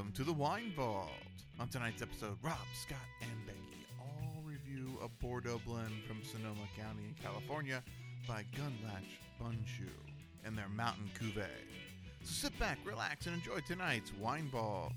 Welcome to the Wine Vault. On tonight's episode, Rob, Scott, and Becky all review a Bordeaux blend from Sonoma County in California by Gunlatch Bundschuh and their Mountain Cuvée. So sit back, relax, and enjoy tonight's Wine Vault.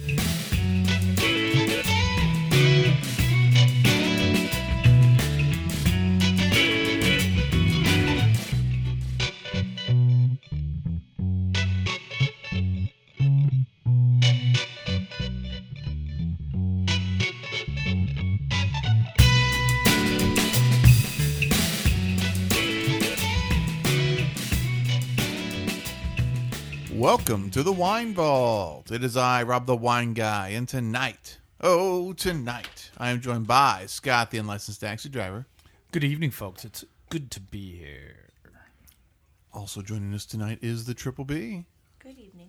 Welcome to the Wine Vault. It is I, Rob the Wine Guy, and tonight, I am joined by Scott, the unlicensed taxi driver. Good evening, folks. It's good to be here. Also joining us tonight is the Triple B. Good evening.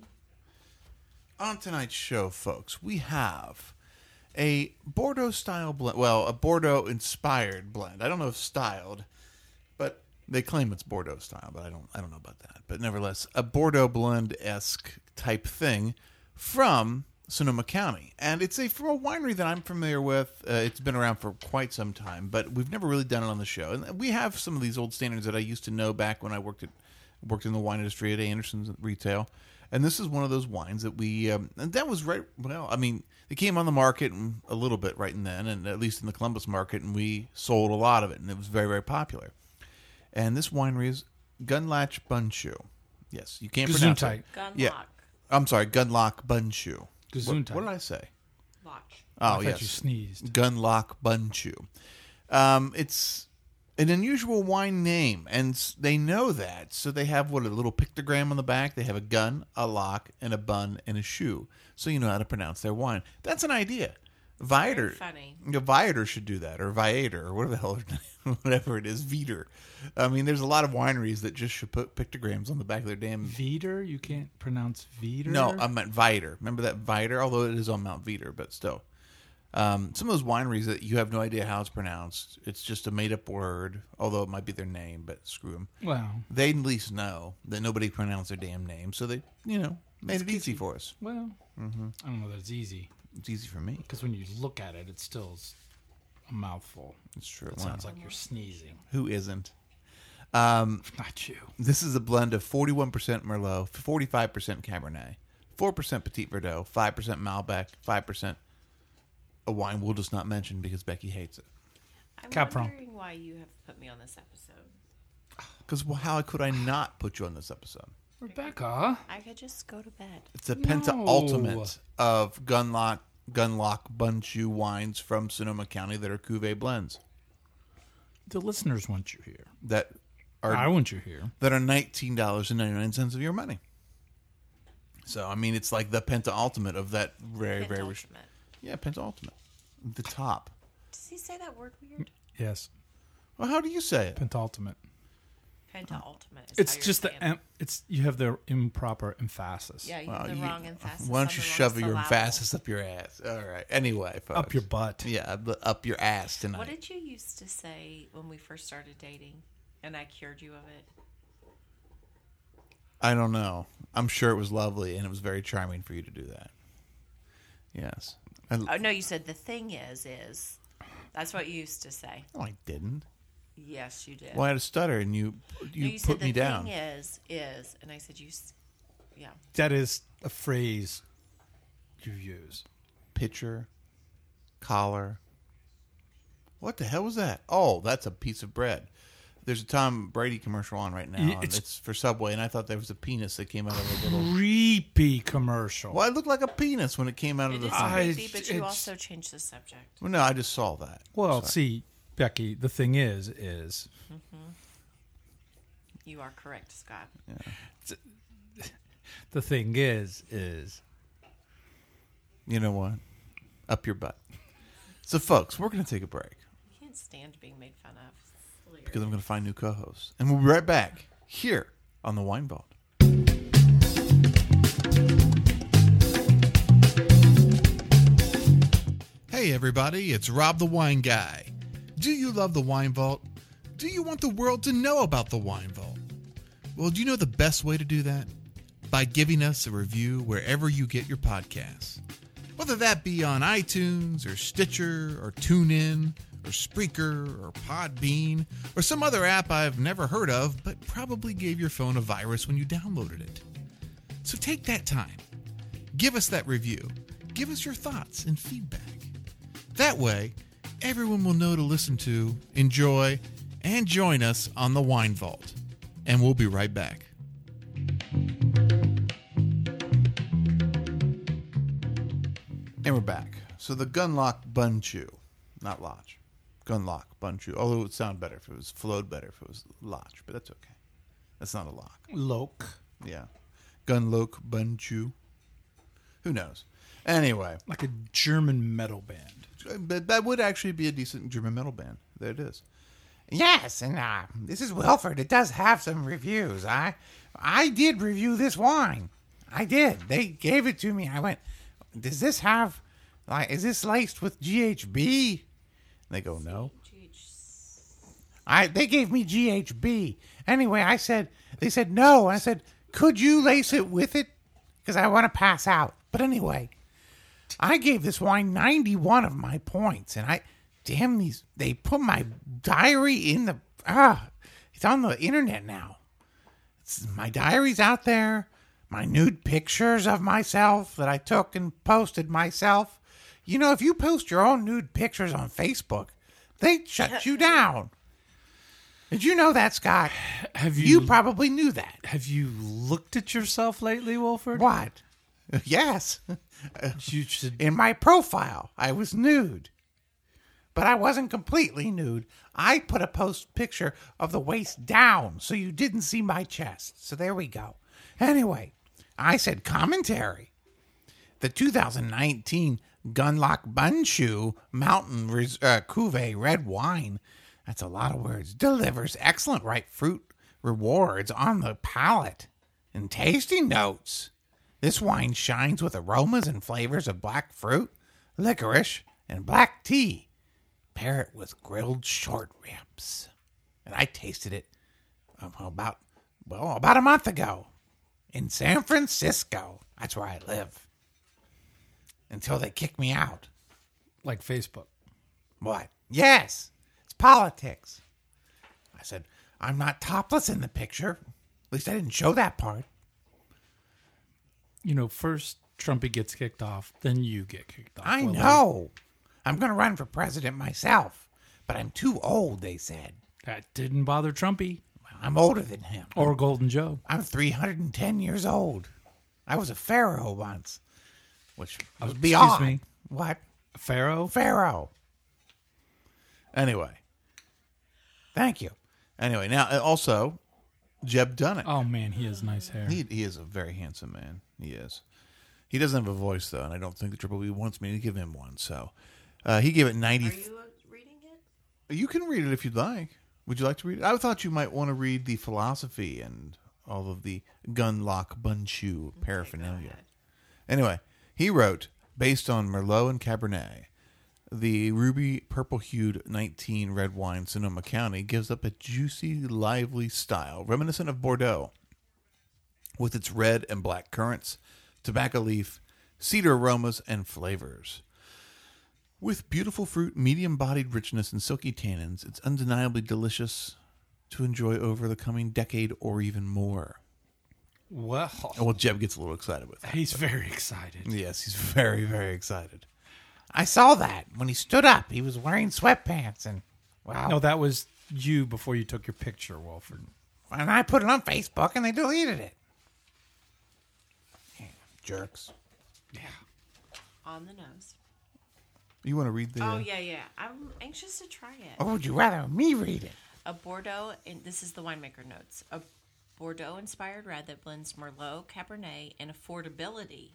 On tonight's show, folks, we have a Bordeaux-style blend. Well, a Bordeaux-inspired blend. I don't know if styled, but they claim it's Bordeaux style, but I don't know about that. But nevertheless, a Bordeaux blend-esque type thing from Sonoma County. And it's from a winery that I'm familiar with. It's been around for quite some time, but we've never really done it on the show. And we have some of these old standards that I used to know back when I worked in the wine industry at Anderson's Retail. And this is one of those wines that we, and that was right, well, I mean, it came on the market a little bit right then, and at least in the Columbus market, and we sold a lot of it, and it was very, very popular. And this winery is Gunlatch Bundschuh. Yes, you can't pronounce it. Gunlock. Yeah. I'm sorry, Gunlock Bundschuh. Gesundheit. What did I say? Watch. Oh, I thought yes. you sneezed. Gunlock Bundschuh. It's an unusual wine name, and they know that. So they have, a little pictogram on the back. They have a gun, a lock, and a bun, and a shoe. So you know how to pronounce their wine. That's an idea. Viator. Funny. Viator should do that, or Viator, or whatever the hell, whatever it is, Viator. I mean, there's a lot of wineries that just should put pictograms on the back of their damn... Veeder? You can't pronounce Veeder? No, I meant Viator. Remember that Viator? Although it is on Mount Veeder, but still. Some of those wineries that you have no idea how it's pronounced. It's just a made-up word, although it might be their name, but screw them. Well, They at least know that nobody pronounced their damn name, so they, made it easy for us. I don't know that it's easy. It's easy for me. Because when you look at it, it's still a mouthful. It's true. It sounds like you're sneezing. Who isn't? Not you. This is a blend of 41% Merlot, 45% Cabernet, 4% Petit Verdot, 5% Malbec, 5% a wine we'll just not mention because Becky hates it. I'm Capron. wondering why you have put me on this episode. Because how could I not put you on this episode? Rebecca? I could just go to bed. It's a No. Penta-Ultimate of Gunlock Bundschuh wines from Sonoma County that are Cuvée blends The listeners want you here. that I are want you here. $19.99 of your money. So I mean, it's like the Penta-Ultimate of that very very Penultimate. yeah Penta-Ultimate, the top. Does he say that word weird? Yes. Well, how do you say it? Pentultimate. Penultimate. Is It's how you're just saying it. you have the improper emphasis. Yeah, you Well, have the wrong emphasis. Why on don't you the wrong shove your syllable. emphasis up your ass? All right. Anyway, folks. Up your butt. Yeah, up your ass tonight. What did you used to say when we first started dating and I cured you of it? I don't know. I'm sure it was lovely, and it was very charming for you to do that. Yes. Oh, no, you said the thing is. That's what you used to say. No, I didn't. Yes, you did. Well, I had a stutter, and you No, you put said me the down. thing is, and I said yeah. That is a phrase you use. Pitcher, collar. What the hell was that? Oh, that's a piece of bread. There's a Tom Brady commercial on right now. Yeah, and it's- it's for Subway, and I thought there was a penis that came out of a little... Creepy commercial. Well, it looked like a penis when it came out of It the is thing. creepy, but you it's- also changed the subject. Well, no, I just saw that. Well, Sorry. see, Becky, the thing is You are correct, Scott. the thing is You know what? Up your butt. So, folks, we're going to take a break You can't stand being made fun of. It's hilarious. because I'm going to find new co-hosts. And we'll be right back here on the Wine Vault. Hey, everybody, it's Rob the Wine Guy. Do you love the Wine Vault? Do you want the world to know about the Wine Vault? Well, do you know the best way to do that? by giving us a review wherever you get your podcasts. Whether that be on iTunes or Stitcher or TuneIn or Spreaker or Podbean or some other app I've never heard of but probably gave your phone a virus when you downloaded it. So take that time. Give us that review. Give us your thoughts and feedback. That way, everyone will know to listen to, enjoy, and join us on the Wine Vault. And we'll be right back. And we're back. So the Gunlock Bunchu, not Lodge. Gunlock Bunchu. Although it would sound better if it was flowed better if it was Lodge, but that's okay. That's not a lock. Loke. Yeah. Gunlock Bunchu. Who knows? Anyway. Like a German metal band. But that would actually be a decent German metal band. There it is. Yes, and this is Wilford. It does have some reviews. I did review this wine. I did. They gave it to me. I went, does this have, is this laced with GHB? And they go, no. They gave me GHB. Anyway, they said no. I said, could you lace it with it? Because I want to pass out. But anyway, I gave this wine 91 of my points. And they put my diary in it's on the internet now. My diary's out there. My nude pictures of myself that I took and posted myself. You know, if you post your own nude pictures on Facebook, they shut you down. Did you know that, Scott? You probably knew that. Have you looked at yourself lately, Wilford? What? Yes. You should. In my profile, I was nude. But I wasn't completely nude. I put a post picture of the waist down so you didn't see my chest. So there we go. Anyway, I said commentary. The 2019 Gunlock Bunchu Mountain Cuvée red wine, that's a lot of words, delivers excellent ripe fruit rewards on the palate and tasting notes. This wine shines with aromas and flavors of black fruit, licorice, and black tea. Pair it with grilled short ribs. And I tasted it about a month ago in San Francisco. That's where I live. Until they kick me out. Like Facebook. What? Yes. It's politics. I said, I'm not topless in the picture. At least I didn't show that part. You know, first Trumpy gets kicked off, then you get kicked off. I know. I'm going to run for president myself. But I'm too old, they said. That didn't bother Trumpy. I'm older than him. Or Golden Joe. I'm 310 years old. I was a pharaoh once. Which was beyond. Excuse me? What? Pharaoh? Pharaoh. Anyway. Thank you. Anyway, now also, Jeb Dunnick. Oh, man, he has nice hair. He is a very handsome man. He is. He doesn't have a voice, though, and I don't think the Triple B wants me to give him one. So he gave it 90. Are you reading it? You can read it if you'd like. Would you like to read it? I thought you might want to read the philosophy and all of the Gunlock Bunchu paraphernalia. Anyway, he wrote, based on Merlot and Cabernet, the ruby purple-hued 19 red wine Sonoma County gives up a juicy, lively style reminiscent of Bordeaux, with its red and black currants, tobacco leaf, cedar aromas, and flavors. With beautiful fruit, medium-bodied richness, and silky tannins, it's undeniably delicious to enjoy over the coming decade or even more. Well, Jeb gets a little excited with that. He's very excited. Yes, he's very, very excited. I saw that. When he stood up, he was wearing sweatpants. And, wow. No, that was you before you took your picture, Wilford. And I put it on Facebook, and they deleted it. Yeah, jerks. Yeah. On the nose. You want to read the... Oh, yeah. I'm anxious to try it. Or would you rather me read it? A Bordeaux, and this is the winemaker notes. A Bordeaux-inspired red that blends Merlot, Cabernet, and affordability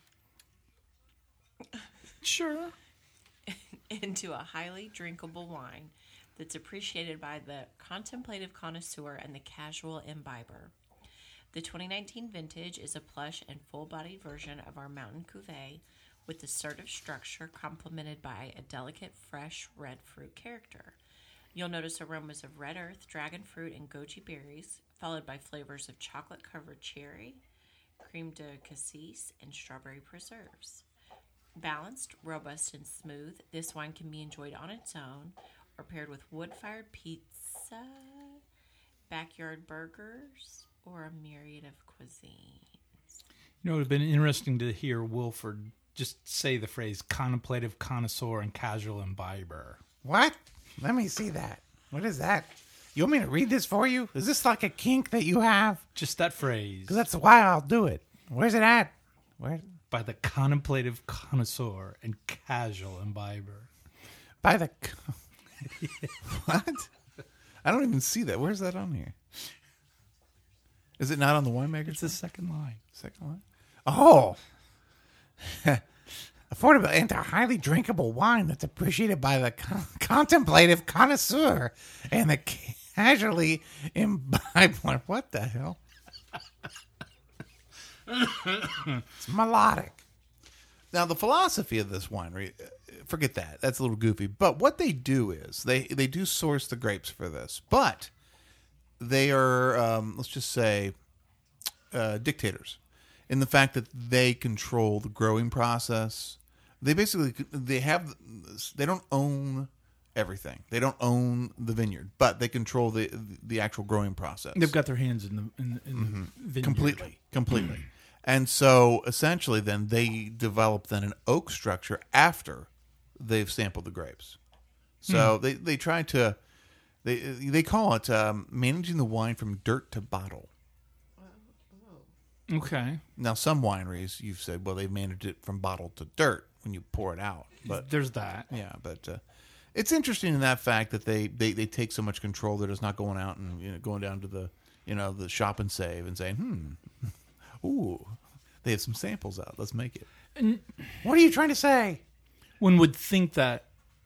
Sure. into a highly drinkable wine that's appreciated by the contemplative connoisseur and the casual imbiber. The 2019 vintage is a plush and full-bodied version of our Mountain Cuvée with assertive structure complemented by a delicate, fresh red fruit character. You'll notice aromas of red earth, dragon fruit, and goji berries, followed by flavors of chocolate-covered cherry, creme de cassis, and strawberry preserves. Balanced, robust, and smooth, this wine can be enjoyed on its own or paired with wood-fired pizza, backyard burgers, or a myriad of cuisines. You know, it would have been interesting to hear Wilford just say the phrase contemplative connoisseur and casual imbiber. What? Let me see that. What is that? You want me to read this for you? Is this like a kink that you have? Just that phrase. Because that's why I'll do it. Where's it at? Where? By the contemplative connoisseur and casual imbiber. By the... What? I don't even see that. Where's that on here? Is it not on the winemaker? It's the second line. Second line. Oh! Affordable and a highly drinkable wine that's appreciated by the contemplative connoisseur and the casually imbibed one. What the hell? It's melodic. Now, the philosophy of this winery, forget that. That's a little goofy. But what they do is they do source the grapes for this. But they are, let's just say, dictators in the fact that they control the growing process. They basically, they don't own everything. They don't own the vineyard, but they control the actual growing process. They've got their hands in the vineyard. Completely. And so essentially then they develop then an oak structure after they've sampled the grapes. So they try to, they call it managing the wine from dirt to bottle. Okay. Now some wineries, you've said, well, they've managed it from bottle to dirt when you pour it out. But there's that. yeah, but it's interesting in that fact that they take so much control that it's not going out and going down to the shop and save and saying, ooh, they have some samples out. Let's make it. And What are you trying to say? one would think that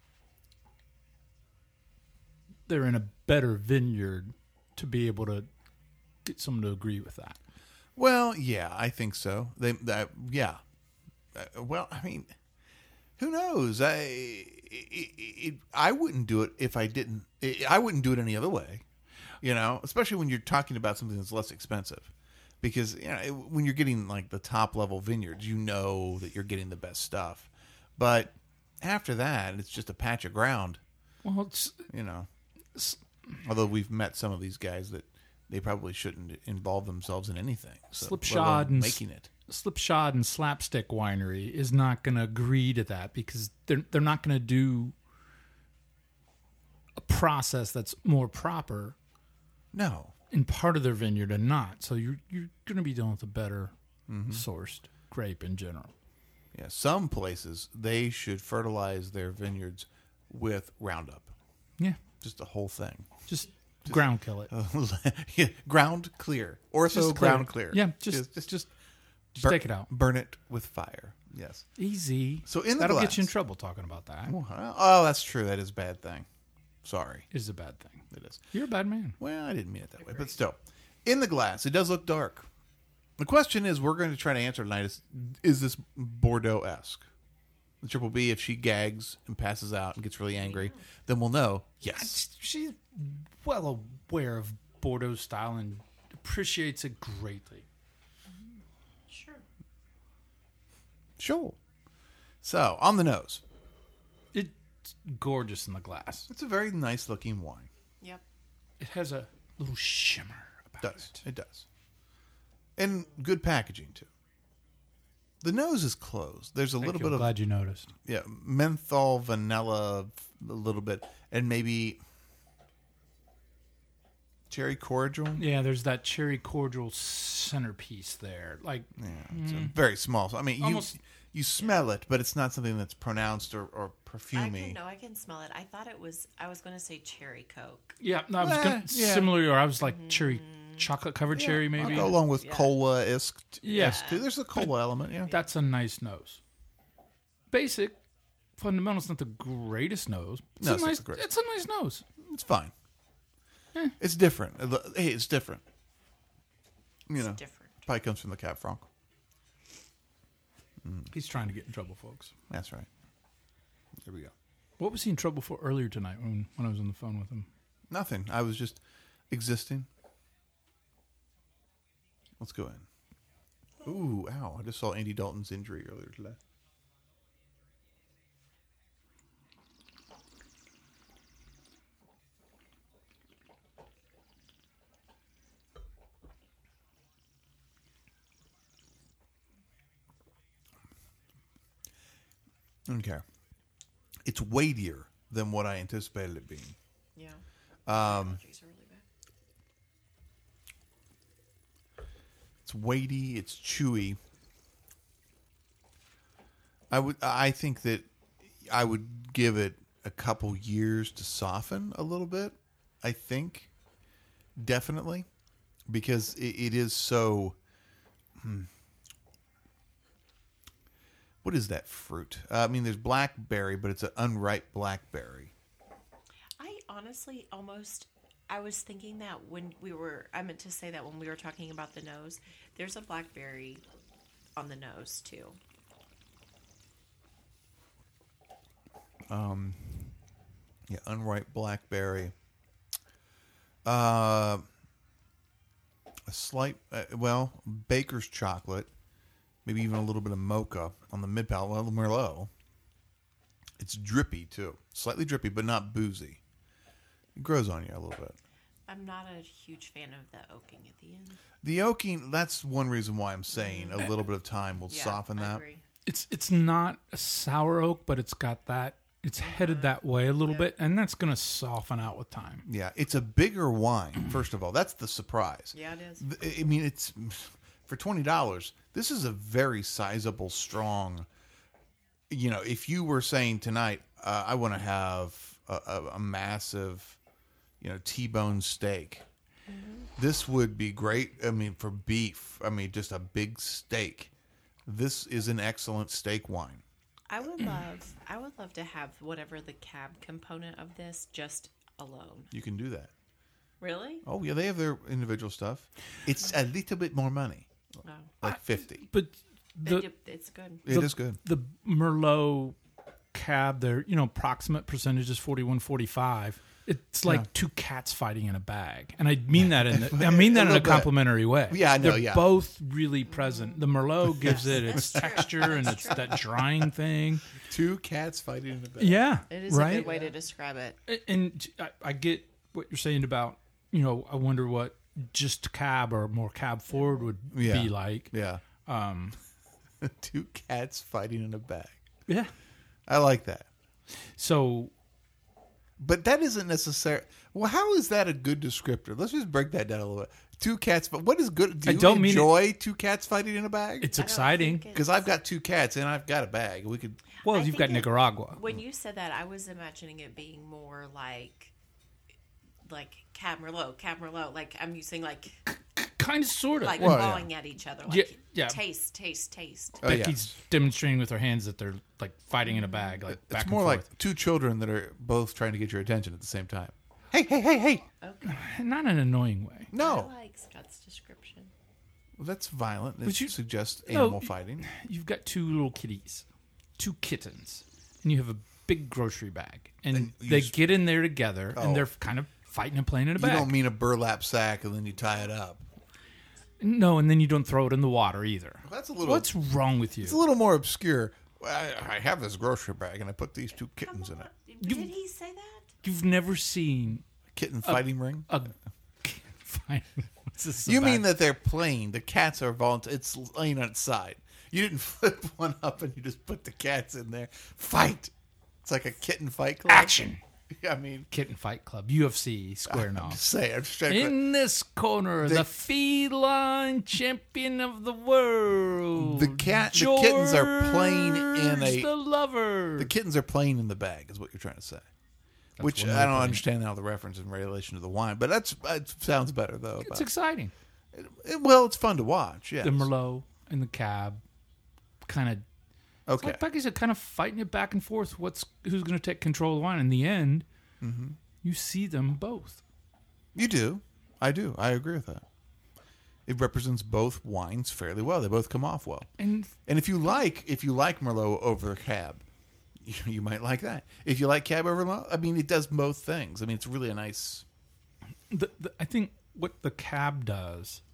they're in a better vineyard to be able to get someone to agree with that. Well, yeah, I think so. Yeah. Well, I mean, who knows? I wouldn't do it if I didn't. I wouldn't do it any other way. Especially when you're talking about something that's less expensive, because when you're getting like the top level vineyards, you know that you're getting the best stuff. But after that, it's just a patch of ground. Well, Although we've met some of these guys that they probably shouldn't involve themselves in anything. So, Slipshod and making it. Slipshod and Slapstick Winery is not going to agree to that because they're not going to do a process that's more proper No. in part of their vineyard and not. So you're going to be dealing with a better sourced grape in general. Yeah, some places they should fertilize their vineyards with Roundup, Yeah, just the whole thing. just ground kill it. Yeah, ground clear, or so Just clear ground it. clear. Yeah, just take it out. Burn it with fire. Yes. Easy. So in the That'll glass. get you in trouble talking about that. Oh, that's true. That is a bad thing. Sorry, It is a bad thing. it is. You're a bad man. Well, I didn't mean it that way, but still, in the glass, it does look dark. The question is, we're going to try to answer tonight: is this Bordeaux-esque? The Triple B, if she gags and passes out and gets really angry, then we'll know. Yes. She's well aware of Bordeaux style and appreciates it greatly. Sure. Sure. So, on the nose, It's gorgeous in the glass. it's a very nice looking wine. Yep. It has a little shimmer about Does. it. It does. And good packaging, too. The nose is closed. There's a little bit I'm of glad you noticed. menthol, vanilla, a little bit, and maybe cherry cordial. Yeah, there's that cherry cordial centerpiece there. Like, Yeah, it's a very small. So, I mean, Almost- you smell it, but it's not something that's pronounced or perfumey. I can smell it. I thought it was. I was going to say cherry Coke. yeah, I was Yeah. similar, or I was like cherry, chocolate covered cherry, I'll maybe. go along with Yeah. cola-esque. Yeah. Too. There's a cola element. Yeah. That's a nice nose. Basic, fundamental. It's not the greatest nose. It's No, a it's not nice. the greatest. It's a nice nose. It's fine. It's different. Hey, it's different. It's different. Probably comes from the Cab Franc. He's trying to get in trouble, folks. That's right. There we go. What was he in trouble for earlier tonight when I was on the phone with him? Nothing. I was just existing. Let's go in. Ooh, ow. I just saw Andy Dalton's injury earlier today. Okay. It's weightier than what I anticipated it being. Yeah. Allergies are really bad. It's weighty, it's chewy. I think that I would give it a couple years to soften a little bit. I think. Definitely. Because it is so what is that fruit? I mean, there's blackberry, but it's an unripe blackberry. I honestly I was thinking that I meant to say that when we were talking about the nose, there's a blackberry on the nose too. Yeah, unripe blackberry. A slight, baker's chocolate. Maybe even a little bit of mocha on the mid palate. Well, Merlot. It's drippy too, slightly drippy, but not boozy. It grows on you a little bit. I'm not a huge fan of the oaking at the end. The oaking, that's one reason why I'm saying a little bit of time will soften I that. agree. It's not a sour oak, but it's got that. It's headed that way a little bit, and that's going to soften out with time. Yeah, it's a bigger wine. First of all, that's the surprise. Yeah, it is. I mean, it's for $20. This is a very sizable, strong. You know, if you were saying tonight, I want to have a massive, T-bone steak. Mm-hmm. This would be great. I mean, for beef. I mean, just a big steak. This is an excellent steak wine. I would love to have whatever the cab component of this just alone. You can do that. Really? Oh yeah, they have their individual stuff. It's a little bit more money, Oh. like $50. But It's good. It is good. The Merlot cab, their approximate percentage is 41-45. It's like two cats fighting in a bag, and I mean that in a complimentary way. Yeah, I know. They're both really present. The Merlot gives it its texture and it's that drying thing. Two cats fighting in the bag. Yeah, It is a good way to describe it. And I get what you're saying about I wonder what just cab or more cab forward would be like. Yeah. Two cats fighting in a bag. Yeah. I like that. So. But that isn't necessary. Well, how is that a good descriptor? Let's just break that down a little bit. Two cats, but what is good? Do you enjoy two cats fighting in a bag? It's exciting because I've got two cats and I've got a bag. We could. Well, you've got Nicaragua. When you said that, I was imagining it being more like Cab Merlot. Like I'm using kind of, sort of, like clawing at each other. Like yeah. Taste. Becky's demonstrating with her hands that they're like fighting in a bag. Like it's back more and like forth. two children that are both trying to get your attention at the same time. Hey. Okay. Not in an annoying way. No, I like Scott's description. well, that's violent. It But you- suggests animal fighting. You've got two little kitties, two kittens, and you have a big grocery bag, and they get in there together, and they're kind of fighting and playing in a You bag. don't mean a burlap sack and then you tie it up. No, and then you don't throw it in the water either. Well, that's a little. What's wrong with you? It's a little more obscure. I have this grocery bag and I put these two kittens in it. Did he say that? You've never seen Kitten fighting ring. a What's this You about? mean that they're playing? The cats are voluntary. It's laying on its side. You didn't flip one up and you just put the cats in there. Fight. It's like a kitten fight club. Action. I mean, Kitten Fight Club, UFC, square I'm knob. just saying. I'm just trying to. In this corner, the feline champion of the world. The kittens are playing in George the lover. The kittens are playing in the bag, is what you're trying to say. Which one way I of don't putting it. understand how the reference in relation to the wine, but it sounds better though. It's exciting. Well, it's fun to watch. Yeah. The Merlot and the cab, kind of. Okay. Like Becky said, kind of fighting it back and forth. Who's going to take control of the wine? In the end, you see them both. You do. I do. I agree with that. It represents both wines fairly well. They both come off well. And if you like Merlot over Cab, you might like that. If you like Cab over Merlot, I mean, it does both things. I mean, it's really a nice. I think what the cab does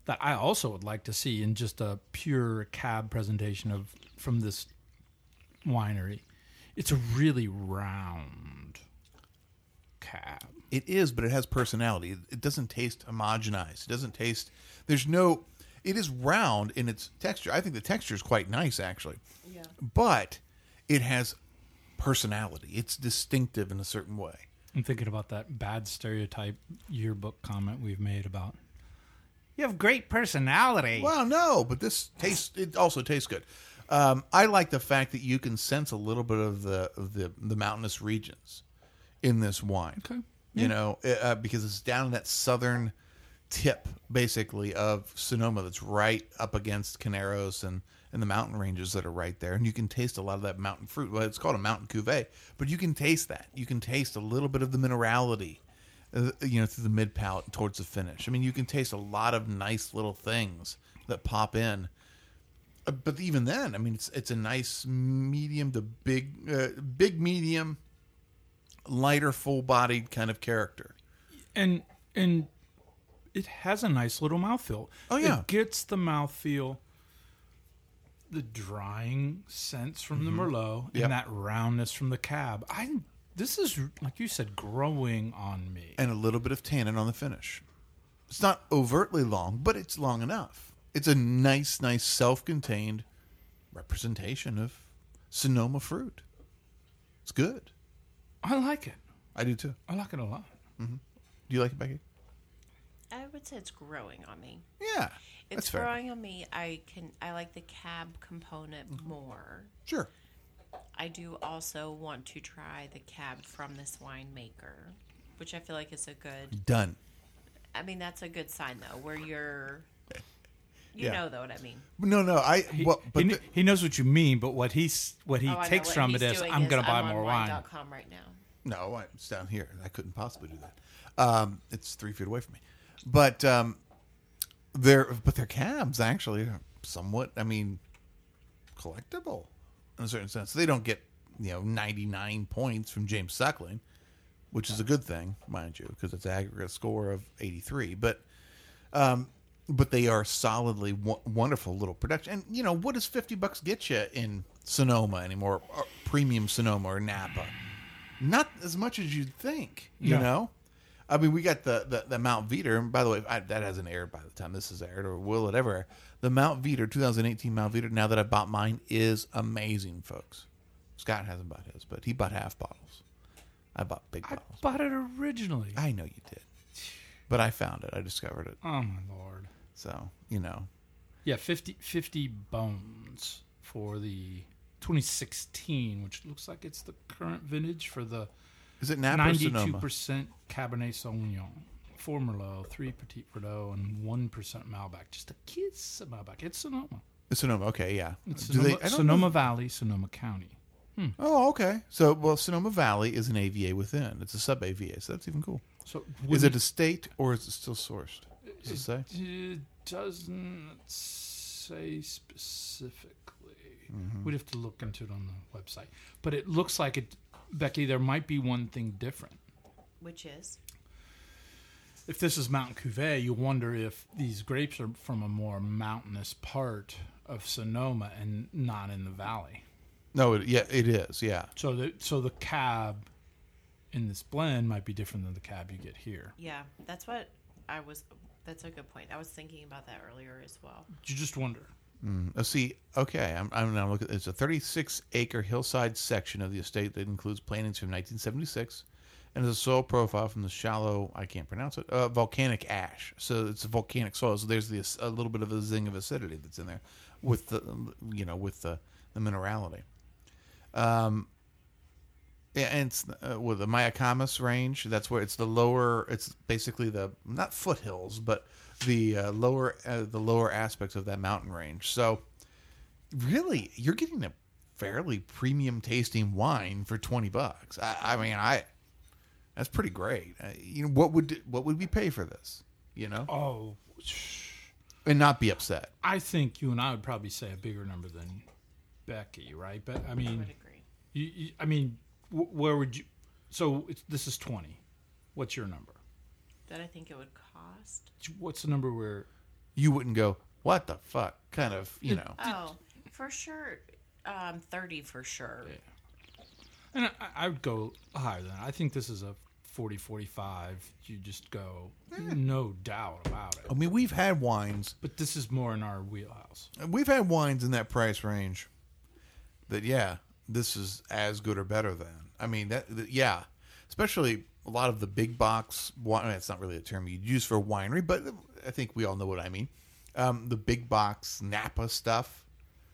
that I also would like to see in just a pure cab presentation from this winery. It's a really round cab. It is, but it has personality. It doesn't taste homogenized. It doesn't taste. There's no. It is round in its texture. I think the texture is quite nice, actually. Yeah. But it has personality. It's distinctive in a certain way. I'm thinking about that bad stereotype yearbook comment we've made about you have great personality. Well, no, but this tastes. It also tastes good. I like the fact that you can sense a little bit of the mountainous regions in this wine. Okay. You know, because it's down in that southern tip, basically, of Sonoma that's right up against Caneros and the mountain ranges that are right there. And you can taste a lot of that mountain fruit. Well, it's called a mountain cuvee, but you can taste that. You can taste a little bit of the minerality, through the mid-palate towards the finish. I mean, you can taste a lot of nice little things that pop in. But even then, I mean, it's a nice medium to big medium, lighter, full-bodied kind of character. And it has a nice little mouthfeel. Oh, yeah. It gets the mouthfeel, the drying sense from the Merlot, Yep. and that roundness from the cab. This is, like you said, growing on me. And a little bit of tannin on the finish. It's not overtly long, but it's long enough. It's a nice, self-contained representation of Sonoma fruit. It's good. I like it. I do too. I like it a lot. Do you like it, Becky? I would say it's growing on me. Yeah, It's that's fair. growing on me. I like the cab component more. Sure. I do also want to try the cab from this winemaker, which I feel like is a good. Done. I mean, that's a good sign though, where you Yeah. know though what I mean. No. He knows what you mean, but what he Oh, I know. takes What from he's it is, doing I'm is going to buy I'm more on wine. wine.com right now. No, it's down here. I couldn't possibly do that. It's 3 feet away from me. But their cabs actually are somewhat, I mean, collectible in a certain sense. They don't get 99 points from James Suckling, which is a good thing, mind you, because it's an aggregate score of 83. But they are solidly wonderful little production. And what does $50 get you in Sonoma anymore? Or premium Sonoma or Napa? Not as much as you'd think. You No. know. I mean, we got the Mount Veeder, and by the way, that hasn't aired by the time this is aired, or will it ever air? The Mount Veeder, 2018 Mount Veeder, now that I bought mine, is amazing, folks. Scott hasn't bought his, but he bought half bottles. I bought big I bottles. bought it originally. I know you did. But I found it. I discovered it. Oh, my Lord. So, Yeah, 50 bones for the 2016, which looks like it's the current vintage for the Is it Napa or Sonoma? 92% Cabernet Sauvignon, 4 Merlot, 3 Petit Verdot, and 1% Malbec. Just a kiss of Malbec. It's Sonoma. It's Sonoma. Okay, yeah. It's Do Sonoma, they- I don't Sonoma know. Valley, Sonoma County. Oh, okay. So, Sonoma Valley is an AVA within. It's a sub-AVA, so that's even cool. So Is it a state or is it still sourced? Does it say? It doesn't say specifically. Mm-hmm. We'd have to look into it on the website. But it looks like it, Becky, there might be one thing different. Which is If this is Mountain Cuvée, you wonder if these grapes are from a more mountainous part of Sonoma and not in the valley. No, it is. Yeah. So the cab in this blend might be different than the cab you get here. yeah. That's a good point. I was thinking about that earlier as well. You just wonder. See, okay, I'm now looking. It's a 36-acre hillside section of the estate that includes plantings from 1976, and is a soil profile from the shallow, I can't pronounce it, volcanic ash. So it's a volcanic soil. So there's a little bit of a zing of acidity that's in there with the minerality. Yeah, and it's with the Mayacamas range. That's where it's the lower. It's basically the not foothills, but the lower aspects of that mountain range. So, really, you're getting a fairly premium tasting wine for $20. I mean, that's pretty great. What would we pay for this? Oh, And not be upset. I think you and I would probably say a bigger number than Becky, right? But I I mean, would agree. where would you? So this is 20. What's your number? That I think it would cost. What's the number where you wouldn't go, what the fuck? Kind of, Oh, for sure. 30 for sure. And I would go higher than that. I think this is a 40, 45. You just go, no doubt about it. I mean, we've had wines. But this is more in our wheelhouse. We've had wines in that price range that, yeah, this is as good or better than. I mean, yeah, especially a lot of the big box wine. It's not really a term you'd use for a winery, but I think we all know what I mean. The big box Napa stuff.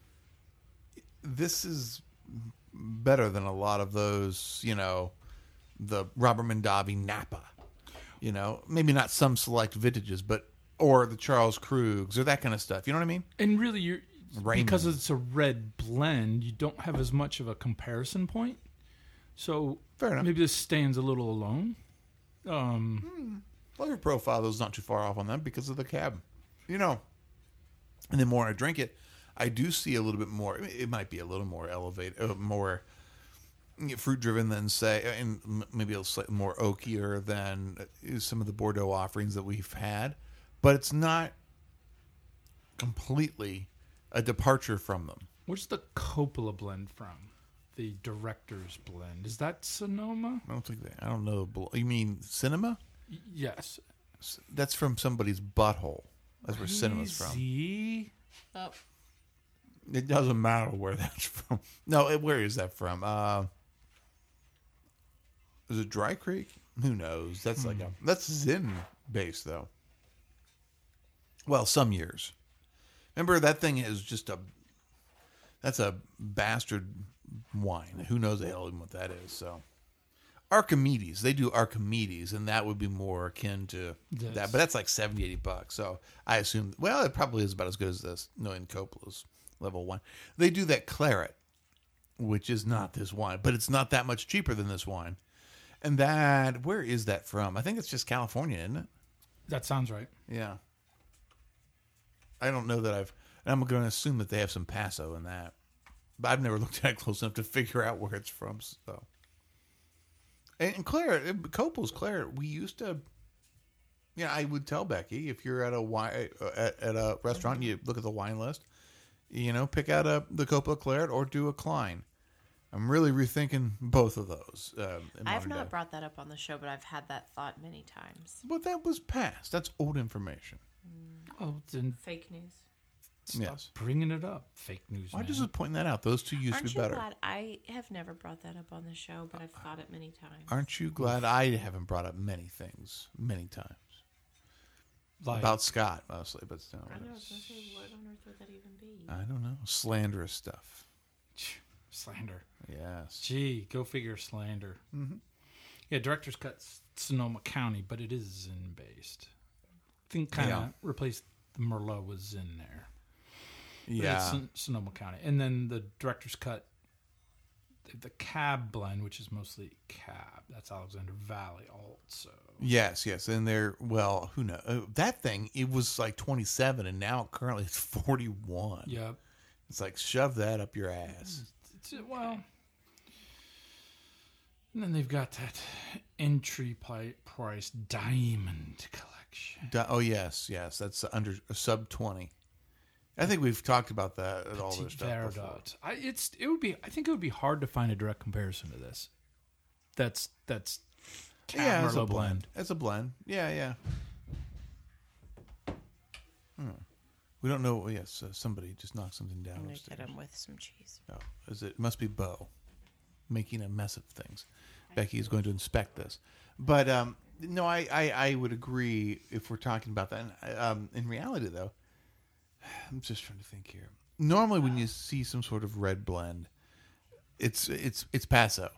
This is better than a lot of those, the Robert Mondavi Napa. Maybe not some select vintages, or the Charles Krugs or that kind of stuff. You know what I mean? And really, Raymond. because it's a red blend, you don't have as much of a comparison point. So Fair enough. maybe this stands a little alone. Flavor profile is not too far off on that because of the cab. And the more I drink it, I do see a little bit more. It might be a little more elevated, more fruit driven than say, and maybe a slightly more oakier than some of the Bordeaux offerings that we've had, but it's not completely a departure from them. Where's the Coppola blend from? The Director's blend. Is that Sonoma? I don't think I don't know. You mean cinema? Yes. That's from somebody's butthole. That's where cinema's from. Crazy. Oh, It doesn't matter where that's from. No, where is that from? Is it Dry Creek? Who knows? That's that's Zin based though. Well, some years. Remember that thing is just that's a bastard wine. Who knows the hell even what that is? So Archimedes, they do Archimedes, and that would be more akin to that. But that's like $70-$80. So I assume, well, it probably is about as good as this. No, in Coppola's level 1. They do that claret, which is not this wine, but it's not that much cheaper than this wine. And that, where is that from? I think it's just California, isn't it? That sounds right. Yeah. I don't know that I'm going to assume that they have some Paso in that. But I've never looked at it close enough to figure out where it's from. So. And claret, Coppola's claret, we used to, I would tell Becky, if you're at a restaurant and you look at the wine list, pick out the Coppola claret or do a Klein. I'm really rethinking both of those. I've not brought that up on the show, but I've had that thought many times. But that was past. That's old information. Oh, then Fake news. stop Yes. bringing it up. Fake news. Why man. just pointing that out? Those two used Aren't to be you better. glad I have never brought that up on the show, but I've thought it many times. Aren't you glad I haven't brought up many things many times? Like, About Scott, mostly, but still. I know, I was going to say, what on earth would that even be? I don't know. Slanderous stuff. slander? Yes. Gee, go figure slander. Mm-hmm. Yeah, Director's Cut's Sonoma County, but it is Zin based. I think kind of replaced the Merlot with Zin there. But Yeah. it's Sonoma County. And then the Director's Cut, the Cab blend, which is mostly Cab. That's Alexander Valley also. Yes, yes. And they're, well, who knows? That thing, it was like 27, and now currently it's 41. Yep. It's like, shove that up your ass. Well, and then they've got that entry price Diamond Collection. Oh, yes, yes. That's under sub 20. I think we've talked about that at all this stuff before. I think it would be hard to find a direct comparison to this. That's Yeah, it's a Merlot blend. It's a blend. Yeah, yeah. We don't know. Yes, somebody just knocked something down I'm going to upstairs. get them with some cheese. Oh, it must be Bo making a mess of things. Becky is going to inspect this. But no, I would agree if we're talking about that. In reality, though, I'm just trying to think here. Normally, when you see some sort of red blend, it's Paso,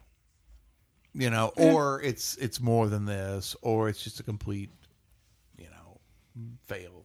or it's more than this, or it's just a complete, fail.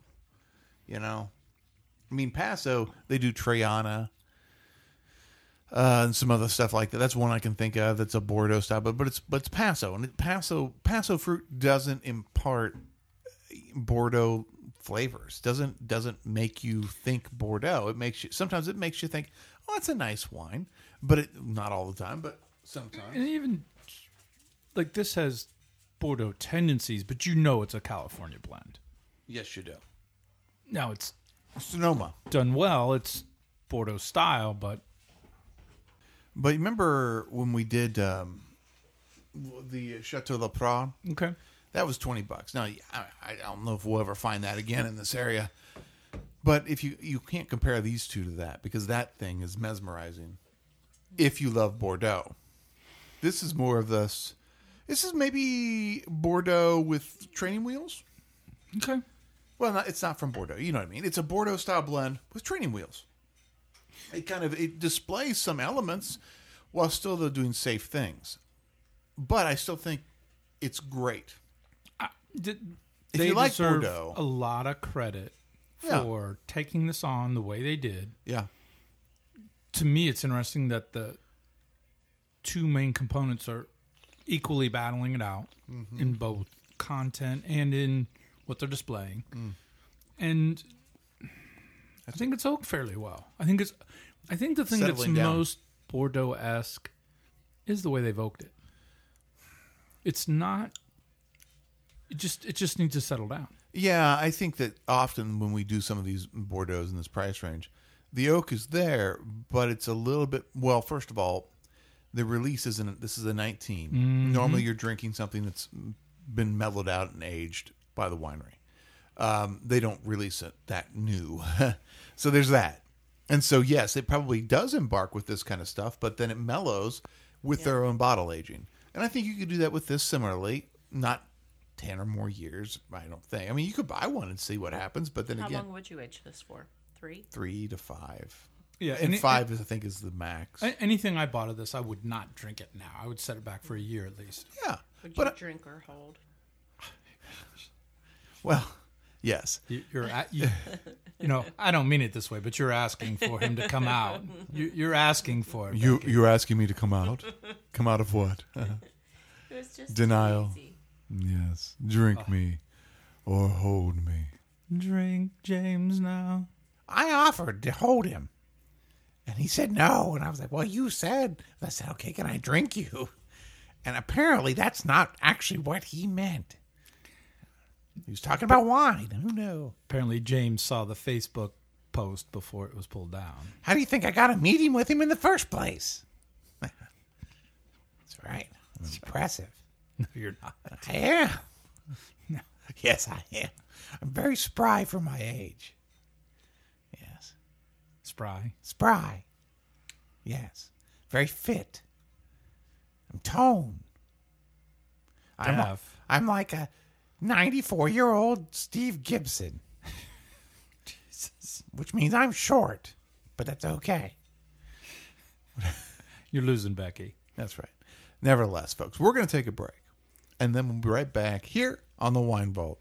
I mean, Paso, they do Triana and some other stuff like that. That's one I can think of. That's a Bordeaux style, but it's Paso, and Paso fruit doesn't impart Bordeaux flavors. Doesn't make you think Bordeaux. Sometimes it makes you think, oh, that's a nice wine, but not all the time, but sometimes. And even like this has Bordeaux tendencies, but it's a California blend. Yes, you do. Now it's Sonoma. done well. It's Bordeaux style, but But remember when we did the Chateau La Prade? okay. That was $20. Now, I don't know if we'll ever find that again in this area. But if you can't compare these two to that, because that thing is mesmerizing if you love Bordeaux. This is more of this. This is maybe Bordeaux with training wheels. Okay. Well, it's not from Bordeaux. You know what I mean? It's a Bordeaux style blend with training wheels. It displays some elements while still though doing safe things. But I still think it's great. They you like deserve Bordeaux- a lot of credit Yeah. for taking this on the way they did. Yeah. To me, it's interesting that the two main components are equally battling it out in both content and in what they're displaying. And I think it's oaked fairly well. I think the thing that's Settling down. most Bordeaux-esque is the way they've oaked it. It's not. It just needs to settle down. Yeah, I think that often when we do some of these Bordeaux's in this price range, the oak is there, but it's a little bit. Well, first of all, the release isn't. This is a 19. Normally, you're drinking something that's been mellowed out and aged by the winery. They don't release it that new, so there's that. And so, yes, it probably does embark with this kind of stuff, but then it mellows with their own bottle aging. And I think you could do that with this similarly. Not 10 or more years, I don't think. I mean, you could buy one and see what happens, but then How again, long would you age this for? 3? 3 to 5. Yeah, And 5 is, I think, is the max. Anything I bought of this, I would not drink it now. I would set it back for a year at least. Yeah. Would you But, drink or hold? well, yes. You know, I don't mean it this way, but you're asking for him to come out. You're asking for it. You're asking me to come out? Come out of what? It was just Denial. easy. Yes. Drink me or hold me. Drink, James, now. I offered to hold him. And he said no. And I was like, well, you said. I said, okay, can I drink you? And apparently that's not actually what he meant. He was talking about wine. Who knew? Apparently, James saw the Facebook post before it was pulled down. How do you think I got a meeting with him in the first place? That's right. It's impressive. No, you're not. I am. Yes, I am. I'm very spry for my age. Yes. Spry. Spry. Yes. Very fit. I'm toned. I'm like a 94-year-old Steve Gibson. Jesus. Which means I'm short, but that's okay. You're losing Becky. That's right. Nevertheless, folks, we're going to take a break. And then we'll be right back here on the Wine Vault.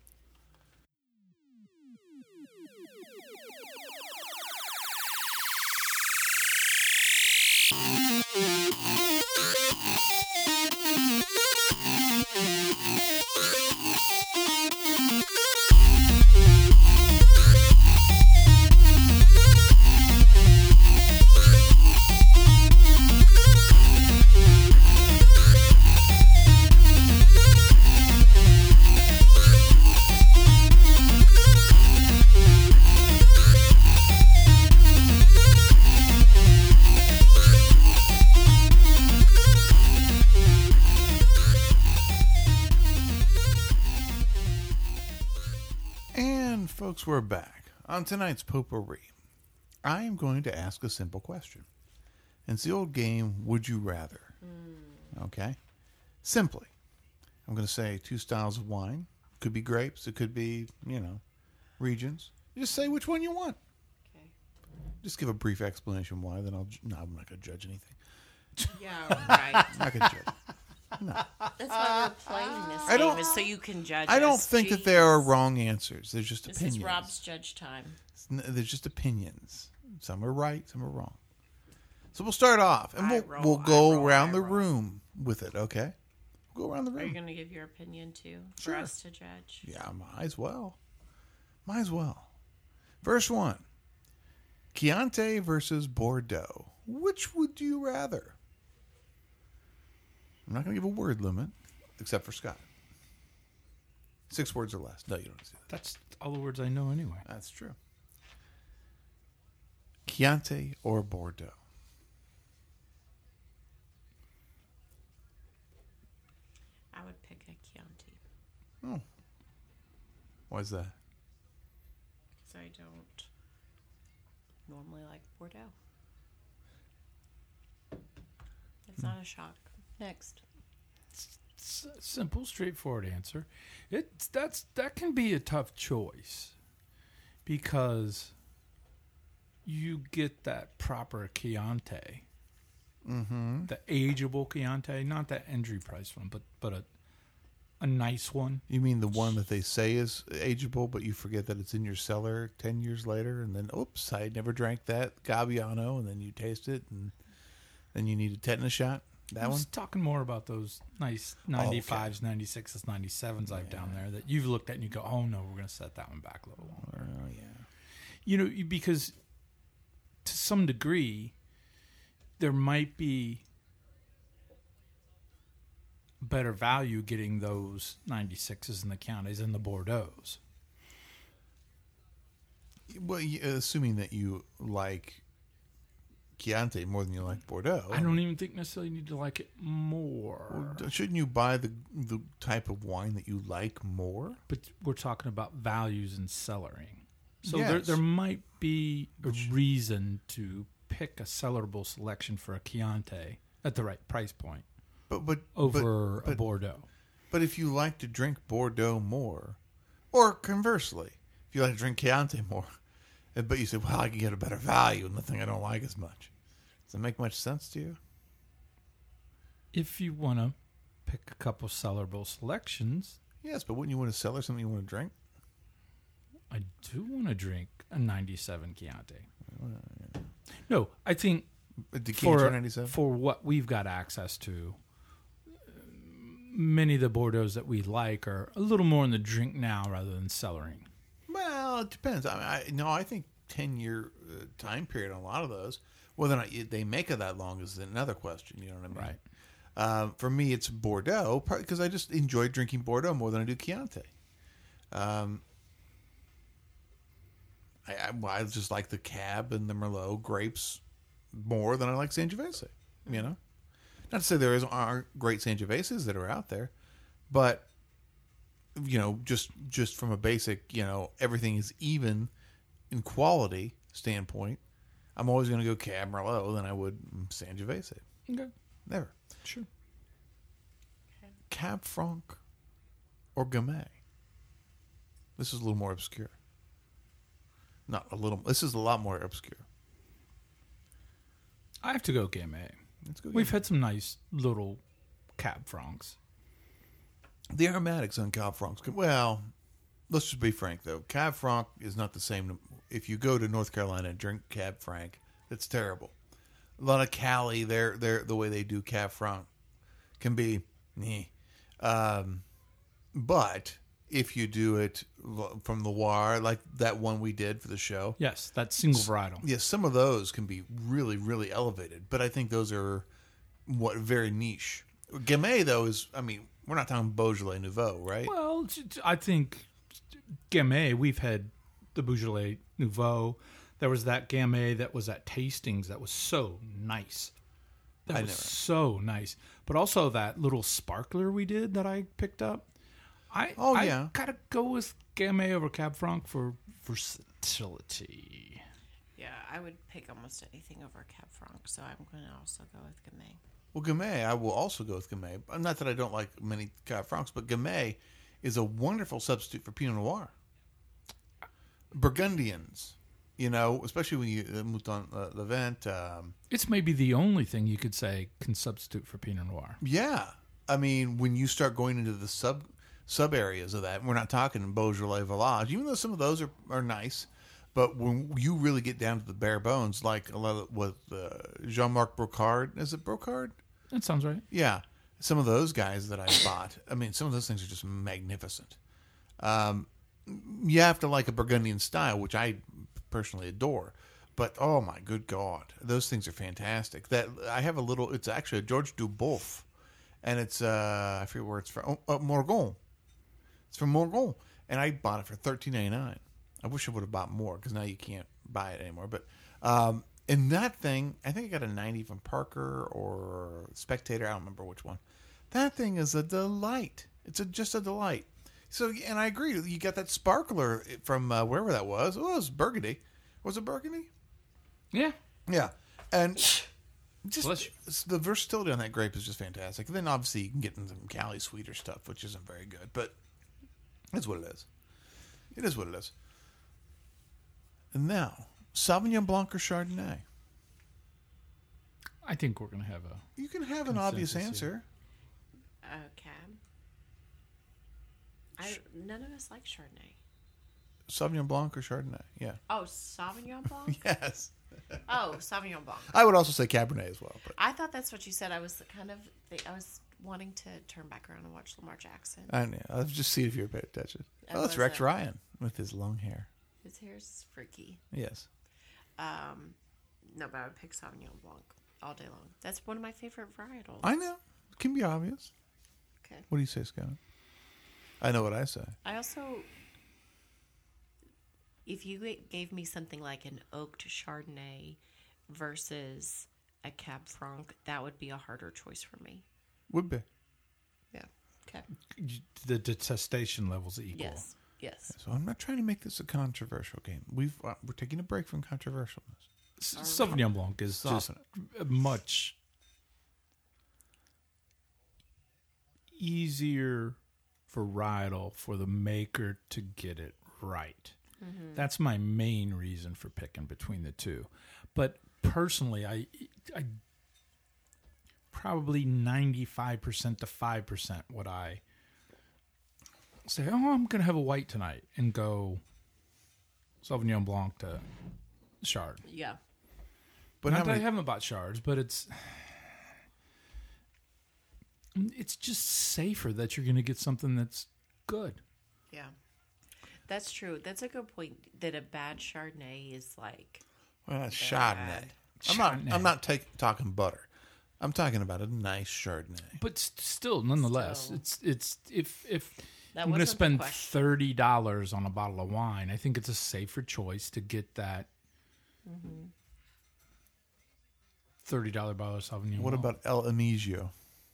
And, folks, we're back. On tonight's Potpourri, I am going to ask a simple question. It's the old game, Would You Rather? Okay? Simply, I'm going to say 2 styles of wine. Could be grapes. It could be, regions. Just say which one you want. Okay. Just give a brief explanation why, then I'm not going to judge anything. Yeah, right. I'm not going to judge. That's why we're playing this I don't- game, is so you can judge I don't us. think that Jeez. there are wrong answers. There's just This opinions. is Rob's judge time. There's just opinions. Some are right, some are wrong. So we'll start off, and I we'll roll, go I roll, around I the roll. room with it. Okay, we'll go around the Are you room. going to give your opinion too for Sure. us to judge? Yeah, might as well. Might as well. Verse 1. Chianti versus Bordeaux. Which would you rather? I'm not going to give a word limit, except for Scott. 6 words or less. No, you don't see that. That's all the words I know anyway. That's true. Chianti or Bordeaux? I would pick a Chianti Oh. Why is that? because I don't normally like Bordeaux. It's not a shock. Next. Simple, straightforward answer. That can be a tough choice because you get that proper Chianti, the ageable Chianti, not that entry price one, but a nice one. You mean the one that they say is ageable, but you forget that it's in your cellar 10 years later, and then, oops, I never drank that Gabbiano, and then you taste it, and then you need a tetanus shot? I That one? was talking more about those nice 95s, 96s, 97s I've down there that you've looked at and you go, oh no, we're going to set that one back a little longer. Oh, yeah. You know, because to some degree, there might be better value getting those 96s and the Chiantis and the Bordeaux's. Well, assuming that you like Chianti more than you like Bordeaux. I don't even think necessarily you need to like it more. Well, shouldn't you buy the type of wine that you like more? But we're talking about values and cellaring. So Yes. there might be a reason to pick a cellarable selection for a Chianti at the right price point But over but- a Bordeaux. But if you like to drink Bordeaux more, or conversely, if you like to drink Chianti more, but you say, well, I can get a better value in the thing I don't like as much. Does that make much sense to you? If you want to pick a couple cellarable selections, Yes, but wouldn't you want to cellar something you want to drink? I do want to drink a 97 Chianti. No, I think A Decanter for, 97? for what we've got access to, many of the Bordeaux that we like are a little more in the drink now rather than cellaring. Well, it depends. I think 10-year time period on a lot of those. Whether or not they make it that long is another question. You know what I mean? Right. For me, it's Bordeaux because I just enjoy drinking Bordeaux more than I do Chianti. I just like the Cab and the Merlot grapes more than I like Sangiovese. You know, not to say there aren't great Sangioveses that are out there, but you know, just from a basic, you know, everything is even in quality standpoint. I'm always going to go Cab Merlot than I would Sangiovese. Okay, Never. sure. Cab Franc or Gamay? This is a little more obscure. Not a little. This is a lot more obscure. I have to go Gamay. Let's go. We've had some nice little Cab Francs. The aromatics on Cab Francs. Well, let's just be frank though. Cab Franc is not the same. If you go to North Carolina and drink Cab Franc, it's terrible. A lot of Cali. They're the way they do Cab Franc can be. But if you do it from Loire, like that one we did for the show, Yes, that single varietal. yes, some of those can be really, really elevated. But I think those are very niche. Gamay though is, I mean, we're not talking Beaujolais Nouveau, right? Well, I think Gamay, we've had the Beaujolais Nouveau. There was that Gamay that was at tastings that was so nice. That was so nice. But also that little sparkler we did that I picked up. I gotta go with Gamay over Cab Franc for versatility. Yeah, I would pick almost anything over Cab Franc, so I'm going to also go with Gamay. Well, Gamay, I will also go with Gamay. Not that I don't like many Cab Francs, but Gamay is a wonderful substitute for Pinot Noir. Burgundians, you know, especially when you Mouton Levant. It's maybe the only thing you could say can substitute for Pinot Noir. Yeah, I mean, when you start going into the sub areas of that, we're not talking Beaujolais Village, even though some of those are nice. But when you really get down to the bare bones, like a lot of with Jean-Marc Brocard, is it Brocard? That sounds right. Yeah, some of those guys that I bought. I mean, some of those things are just magnificent. You have to like a Burgundian style, which I personally adore. But oh my good God, those things are fantastic. That I have a little. It's actually a George Duboeuf, and it's I forget where it's from. Morgon. It's from Morgon, and I bought it for $13.99. I wish I would have bought more because now you can't buy it anymore. But in that thing, I think I got a 90 from Parker or Spectator. I don't remember which one. That thing is a delight. It's just a delight. So, and I agree. You got that sparkler from wherever that was. Oh, it was Burgundy. Was it Burgundy? Yeah. Yeah. And Bless you. the versatility on that grape is just fantastic. And then obviously you can get into some Cali sweeter stuff, which isn't very good, but it's what it is. It is what it is. And now, Sauvignon Blanc or Chardonnay? I think we're going to have a... You can have an obvious Consensus answer. Cab. None of us like Chardonnay. Sauvignon Blanc or Chardonnay? Yeah. Oh, Sauvignon Blanc? Yes. Oh, Sauvignon Blanc. I would also say Cabernet as well. But I thought that's what you said. I was I was wanting to turn back around and watch Lamar Jackson. I know. I'll just see if you're paying attention. I Oh, that's Rex wasn't. Ryan with his long hair. His hair's freaky. Yes. No, but I would pick Sauvignon Blanc all day long. That's one of my favorite varietals. I know. It can be obvious. Okay. What do you say, Scott? I know what I say. I also, if you gave me something like an oaked Chardonnay versus a Cab Franc, that would be a harder choice for me. Would be. Yeah. Okay. The detestation levels equal. Yes. Yes. So I'm not trying to make this a controversial game. We're taking a break from controversialness. Sauvignon Blanc is just Soften a much easier varietal for the maker to get it right. That's my main reason for picking between the two. But personally, I probably 95% to 5% would I say, oh, I'm going to have a white tonight and go Sauvignon Blanc to Chard. Yeah. But Not how that many? I haven't bought shards, but it's just safer that you're going to get something that's good. Yeah. That's true. That's a good point. That a bad Chardonnay is like Well, that's Chardonnay. I'm not talking butter. I'm talking about a nice Chardonnay. But still, nonetheless, Still. it's if That I'm going to wasn't the spend question. $30 on a bottle of wine, I think it's a safer choice to get that $30 bottle of Sauvignon. What Blanc. about El Amigio?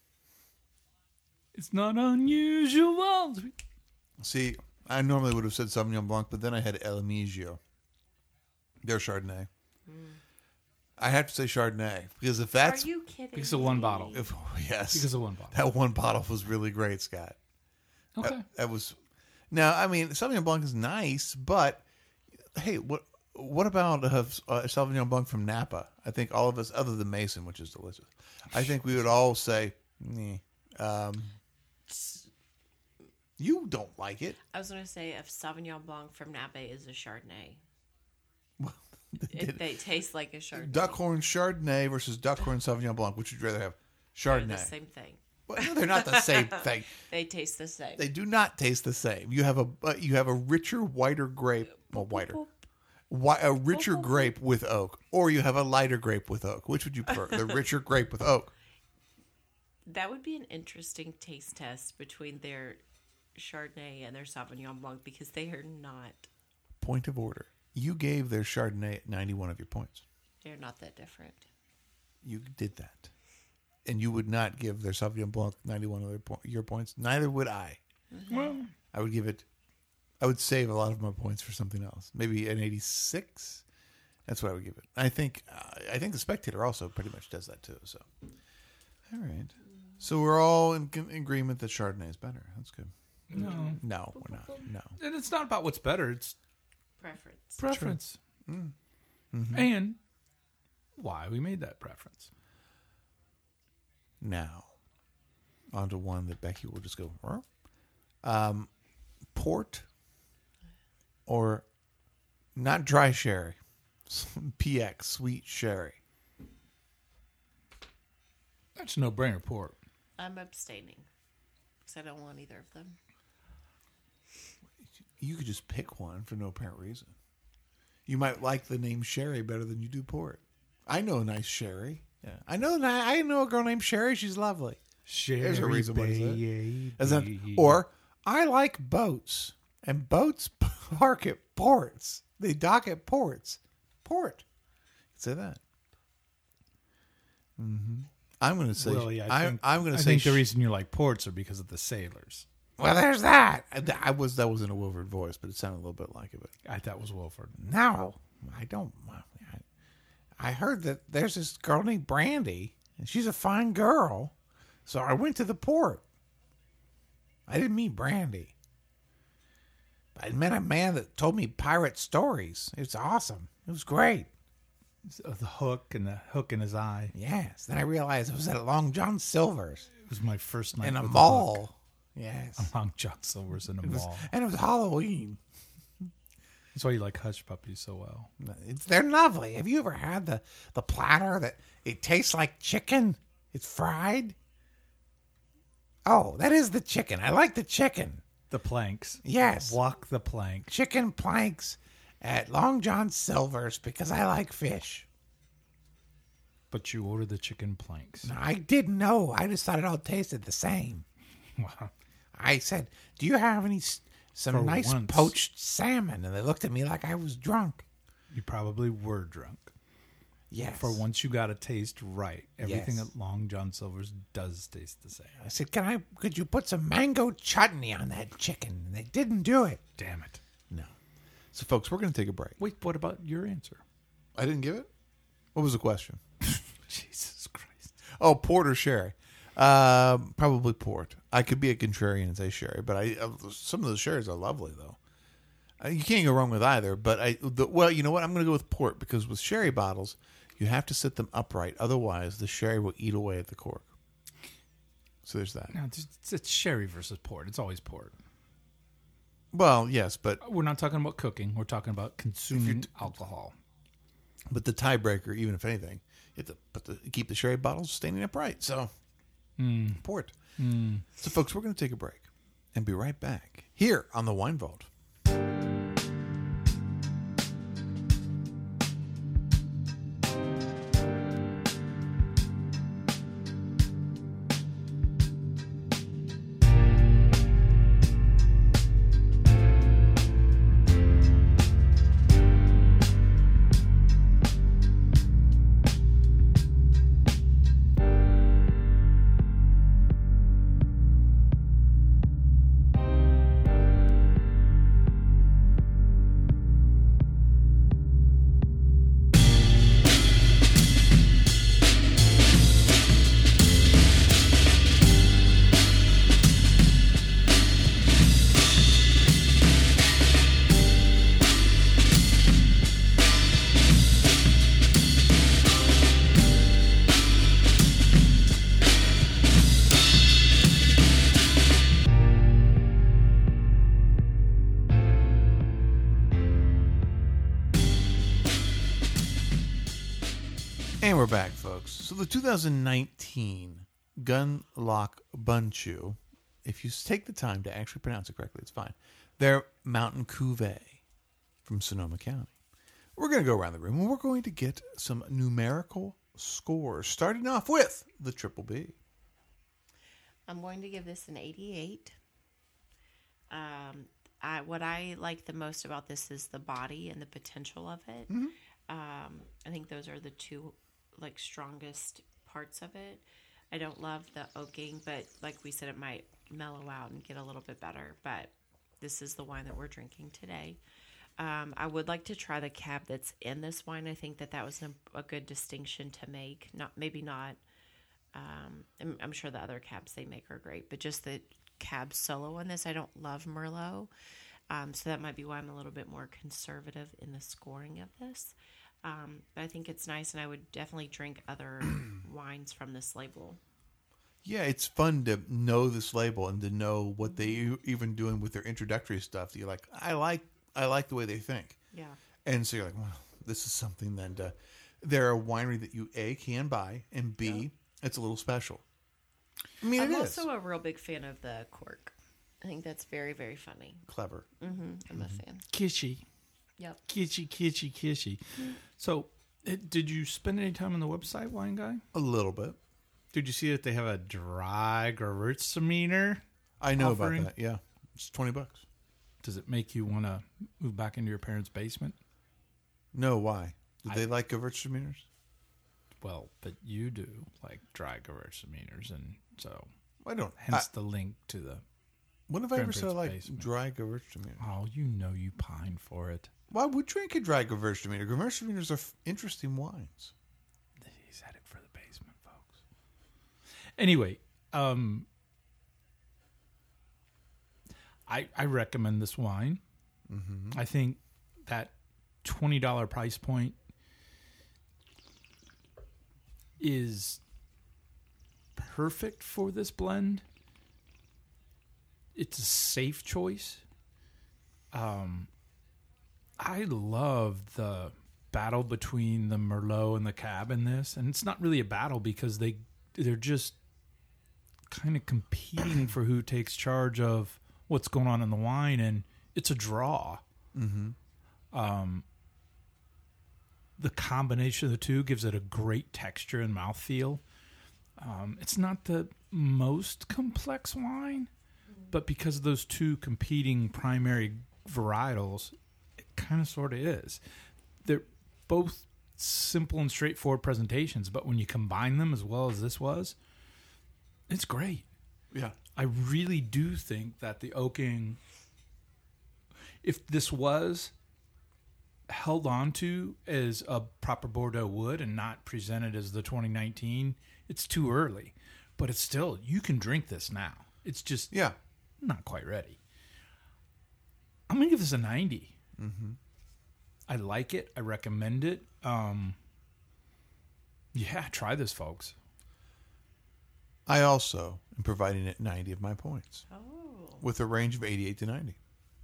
It's not unusual. See, I normally would have said Sauvignon Blanc, but then I had El Amigio. Their Chardonnay. I have to say Chardonnay because if that's Are you kidding? Because of one me? bottle. yes, Because of one bottle. that one bottle was really great, Scott. Okay. That was now. I mean, Sauvignon Blanc is nice, but hey, what about Sauvignon Blanc from Napa? I think all of us, other than Mason, which is delicious, I think we would all say, you don't like it. I was going to say if Sauvignon Blanc from Napa is a Chardonnay. They taste like a Chardonnay. Duckhorn Chardonnay versus Duckhorn Sauvignon Blanc. Which would you rather have? They're Chardonnay. the same thing. Well, no, they're not the same thing. They taste the same. They do not taste the same. You have a richer, whiter grape. Well, whiter. A richer grape with oak, or you have a lighter grape with oak. Which would you prefer? The richer grape with oak. That would be an interesting taste test between their Chardonnay and their Sauvignon Blanc because they are not. Point of order. You gave their Chardonnay 91 of your points. They're not that different. You did that. And you would not give their Sauvignon Blanc 91 of your points. Neither would I. Well, I would give it. I would save a lot of my points for something else. Maybe an 86. That's what I would give it. I think the Spectator also pretty much does that too. So, all right. So we're all in agreement that Chardonnay is better. That's good. No, we're not. No. and it's not about what's better. It's Preference. preference. And why we made that preference. Now, on to one that Becky will just go, port or not dry sherry, PX, sweet sherry. That's no brainer port. I'm abstaining because I don't want either of them. You could just pick one for no apparent reason. You might like the name Sherry better than you do port. I know a nice Sherry. Yeah, I know a girl named Sherry. She's lovely. Sherry, There's a reason why it's baby. As in, or I like boats, and boats park at ports. They dock at ports. Port. Say that. I'm going to say. Really, I'm going I to say. think the reason you like ports are because of the sailors. Well, there's that. that wasn't a Wilford voice, but it sounded a little bit like it. I thought was Wilford. No, I don't. I heard that there's this girl named Brandy, and she's a fine girl. So I went to the port. I didn't meet Brandy. I met a man that told me pirate stories. It's awesome. It was great. The hook in his eye. Yes. Then I realized it was at Long John Silver's It was my first night in a with mall. Yes. The hook. Long John Silver's in a mall. And it was Halloween. That's why you like hush puppies so well. They're lovely. Have you ever had the platter that it tastes like chicken? It's fried. Oh, that is the chicken. I like the chicken. The planks. Yes. Walk the plank. Chicken planks at Long John Silver's because I like fish. But you ordered the chicken planks. No, I didn't know. I just thought it all tasted the same. Wow. I said, "Do you have some For nice once. poached salmon?" And they looked at me like I was drunk. You probably were drunk. Yes. For once you got to taste right. Everything Yes. at Long John Silver's does taste the same. I said, could you put some mango chutney on that chicken? And they didn't do it. Damn it. No. So, folks, we're going to take a break. Wait, what about your answer? I didn't give it? What was the question? Jesus Christ. Oh, port or sherry? Probably port. I could be a contrarian and say sherry, but some of those sherries are lovely, though. You can't go wrong with either, but well, you know what? I'm going to go with port because with sherry bottles, you have to sit them upright. Otherwise, the sherry will eat away at the cork. So there's that. No, it's sherry versus port. It's always port. Well, yes, but We're not talking about cooking. We're talking about consuming alcohol. the tiebreaker, even if anything, you have to keep the sherry bottles standing upright. So port. So, folks, we're going to take a break and be right back here on the Wine Vault. And we're back, folks. So the 2019 Gunlock Bunchu, if you take the time to actually pronounce it correctly, it's fine. They're Mountain Cuvée from Sonoma County. We're going to go around the room and we're going to get some numerical scores, starting off with the Triple B. I'm going to give this an 88. What I like the most about this is the body and the potential of it. I think those are the two strongest parts of it. I don't love the oaking, but like we said, it might mellow out and get a little bit better. But this is the wine that we're drinking today. I would like to try the cab that's in this wine. I think that was a good distinction to make. I'm sure the other cabs they make are great, but just the cab solo on this, I don't love Merlot. So that might be why I'm a little bit more conservative in the scoring of this. But I think it's nice, and I would definitely drink other wines from this label. Yeah, it's fun to know this label and to know what they even doing with their introductory stuff. You're like, I like the way they think. Yeah. And so you're like, well, this is something that they're a winery that you A, can buy, and B, it's a little special. I mean, I'm it is. also a real big fan of the cork. I think that's very, very funny. Clever. I'm a fan. Kitschy. Yep. Kitschy. So, did you spend any time on the website, Wine Guy? A little bit. Did you see that they have a dry Gewürztraminer? I know offering? about that, yeah. It's $20. Does it make you want to move back into your parents' basement? No, why? Do they like Gewürztraminers? Well, but you do like dry Gewürztraminers, and so I don't. hence the link to the. When have I ever said I grandparents' like basement. dry Gewürztraminer? Oh, you know you pine for it. Well, I would drink a dry Gewürztraminer. Gewürztraminers are interesting wines. He's headed for the basement, folks. Anyway, I recommend this wine. Mm-hmm. I think that $20 price point is perfect for this blend. It's a safe choice. I love the battle between the Merlot and the Cab in this, and it's not really a battle because they're just kind of competing for who takes charge of what's going on in the wine, and it's a draw. Mm-hmm. The combination of the two gives it a great texture and mouthfeel. It's not the most complex wine, but because of those two competing primary varietals, it kind of sort of is. They're both simple and straightforward presentations, but when you combine them as well as this was, it's great. Yeah. I really do think that the oaking, if this was held on to as a proper Bordeaux would and not presented as the 2019, it's too early. But it's still, you can drink this now. It's just not quite ready. I'm going to give this a 90. Mm-hmm. I like it. I recommend it. Yeah, try this, folks. I also am providing it 90 of my points. Oh. With a range of 88 to 90.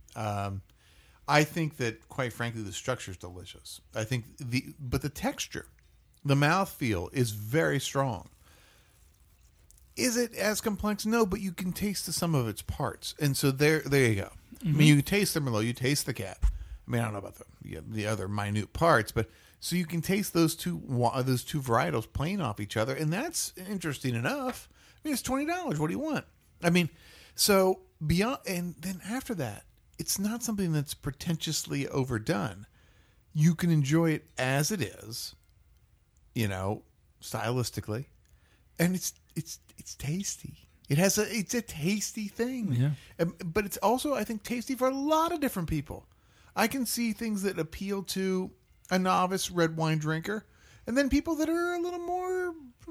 I think that, quite frankly, the structure is delicious. I think but the texture, the mouthfeel is very strong. Is it as complex? No, but you can taste the sum of its parts. And so there you go. Mm-hmm. I mean, you taste the Merlot, you taste the Cab. I mean, I don't know about the other minute parts, but so you can taste those two varietals playing off each other, and that's interesting enough. I mean, it's $20. What do you want? I mean, so beyond, and then after that, it's not something that's pretentiously overdone. You can enjoy it as it is, stylistically, and it's tasty. It's a tasty thing. Yeah. But it's also, I think, tasty for a lot of different people. I can see things that appeal to a novice red wine drinker, and then people that are a little more,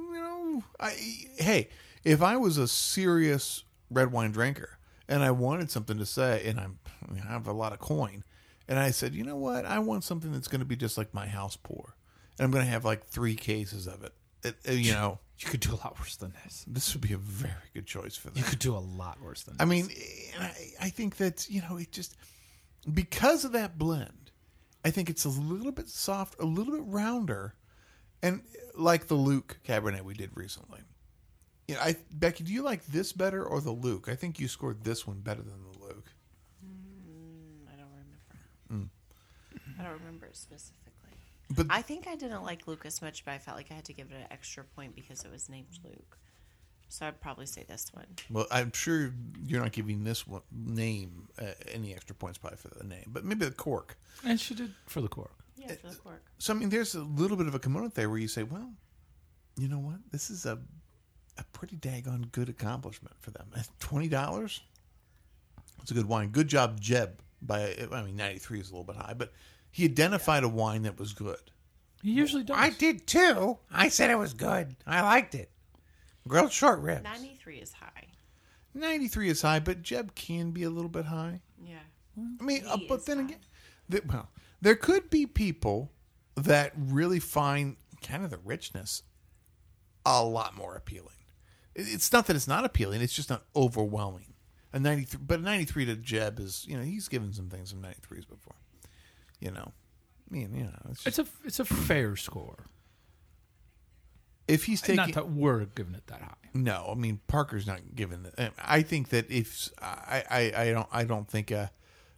hey, if I was a serious red wine drinker and I wanted something to say, and I have a lot of coin, and I said, you know what, I want something that's going to be just like my house pour, and I'm going to have like 3 cases of it. You could do a lot worse than this. This would be a very good choice for that. You could do a lot worse than this. I mean, I think that, it just, because of that blend, I think it's a little bit soft, a little bit rounder, and like the Luke Cabernet we did recently. Becky, do you like this better or the Luke? I think you scored this one better than the Luke. I don't remember. I don't remember it specifically. But I think I didn't like Luke as much, but I felt like I had to give it an extra point because it was named Luke. So I'd probably say this one. Well, I'm sure you're not giving this one name any extra points probably for the name, but maybe the cork. And she did for the cork. Yeah, for the cork. So, I mean, there's a little bit of a component there where you say, well, you know what? This is a pretty daggone good accomplishment for them. At $20, it's a good wine. Good job, Jeb. 93 is a little bit high, but he identified a wine that was good. He usually does. I did too. I said it was good. I liked it. Grilled short ribs. 93 is high. 93 is high, but Jeb can be a little bit high. Yeah. I mean, He but is then high. again, there could be people that really find kind of the richness a lot more appealing. It's not that it's not appealing; it's just not overwhelming. A 93, but a 93 to Jeb is, he's given some things from 93s before. It's a fair score. If he's taking, Not that we're giving it that high. no, I mean Parker's not giving it. I think that if I don't think a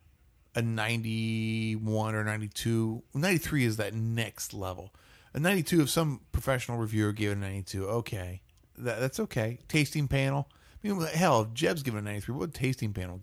91 or 92, 93 is that next level. A 92, if some professional reviewer gave it a 92, okay, that's okay. Tasting panel. I mean, hell, if Jeb's giving it a 93, what would tasting panel give it?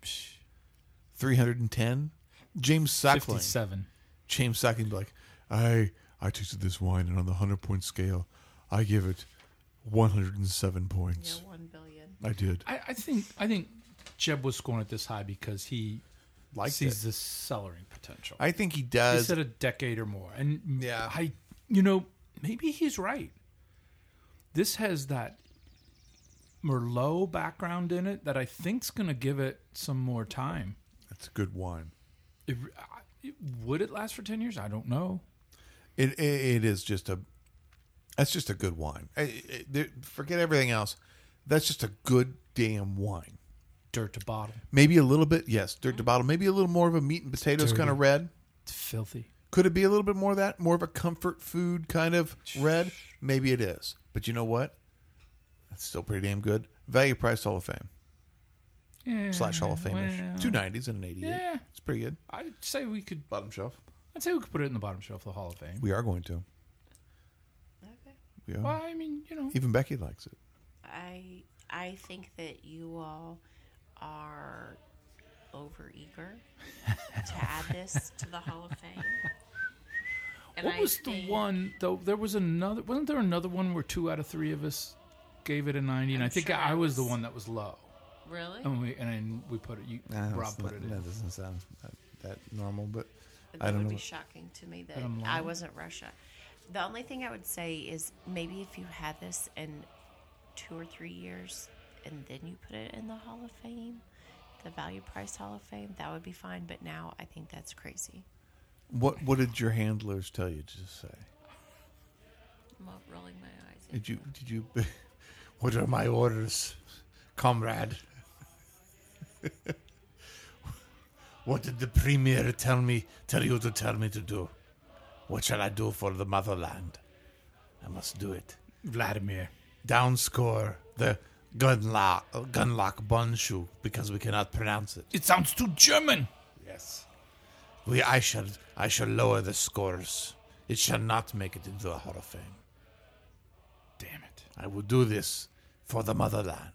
310. James Suckling. 57. James Suckling be like, I tasted this wine, and on the 100-point scale, I give it 107 points. Yeah, 1 billion. I did. I think Jeb was scoring it this high because he sees this cellaring potential. I think he He does. said a decade or more. And Yeah. maybe he's right. This has that Merlot background in it that I think's going to give it some more time. It's a good wine. Would it last for 10 years? I don't know. It is just that's just a good wine. Forget everything else. That's just a good damn wine. Dirt to bottle. Maybe a little bit, yes, dirt to bottle. Maybe a little more of a meat and potatoes kind of red. It's filthy. Could it be a little bit more of that? More of a comfort food kind of red? Maybe it is. But you know what? That's still pretty damn good. Value Price Hall of Fame. Yeah, / Hall of Fame-ish. well, 2 90s and an 88. Yeah. It's pretty good. I'd say we could Bottom shelf. put it in the bottom shelf of the Hall of Fame. We are going to. Okay. We are. Well, I mean, Even Becky likes it. I think that you all are overeager to add this to the Hall of Fame. And what was the one though? There was another. Wasn't there another one where 2 out of 3 of us gave it a 90? And I think sure I was the was. one that was low. Really? And we put it. Rob put it in. That doesn't sound that normal, but That I don't would know. be shocking to me that I'm I lying. wasn't Russia. The only thing I would say is maybe if you had this in 2 or 3 years and then you put it in the Hall of Fame, the Value Price Hall of Fame, that would be fine. But now I think that's crazy. What did your handlers tell you to say? I'm not rolling my eyes. Did you? What are my orders, comrade? What did the premier tell you to tell me to do? What shall I do for the motherland? I must do it. Vladimir. Downscore the Gunlock Bonshu because we cannot pronounce it. It sounds too German. Yes. I shall lower the scores. It shall not make it into the Hall of Fame. Damn it. I will do this for the motherland.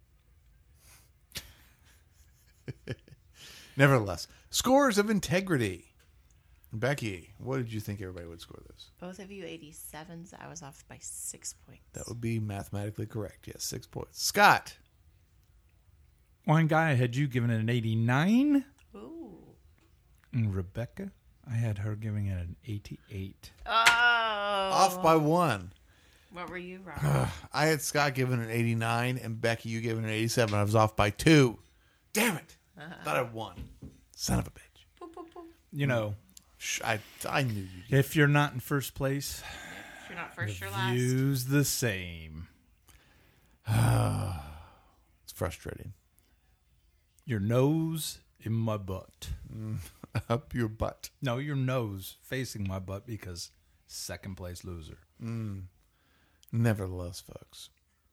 Nevertheless, scores of integrity. Becky, what did you think everybody would score this? Both of you 87s. I was off by 6 points. That would be mathematically correct. Yes, 6 points. Scott. One guy I had you giving it an 89. Ooh. And Rebecca, I had her giving it an 88. Oh. Off by 1. What were you, Robert? I had Scott giving an 89 and Becky, you giving an 87. I was off by 2. Damn it. Thought I won. Son of a bitch. Boop, boop, boop. You know, I knew you. if you're not in first place, If you're not first, you're last. view's the same. It's frustrating. Your nose in my butt. Up your butt. No, your nose facing my butt because second place loser. Nevertheless, folks.